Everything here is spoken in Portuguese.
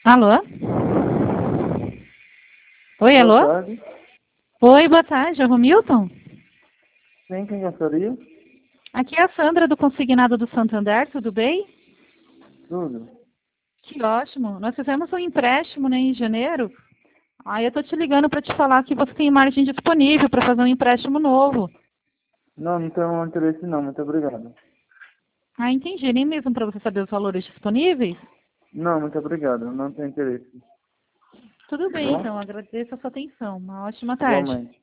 Alô? Oi, Boa alô? tarde. Oi, boa tarde, é o Romilton? Sim, quem gostaria? Aqui é a Sandra do Consignado do Santander, tudo bem? Tudo. Que ótimo. Nós fizemos um empréstimo, né, em janeiro. Aí eu tô te ligando para te falar que você tem margem disponível para fazer um empréstimo novo. Não, não tenho interesse não, muito obrigado. Ah, entendi. Nem mesmo para você saber os valores disponíveis? Não, muito obrigado, não tenho interesse. Tudo Tá bem, bom? então. Agradeço a sua atenção. Uma ótima tarde. Igualmente.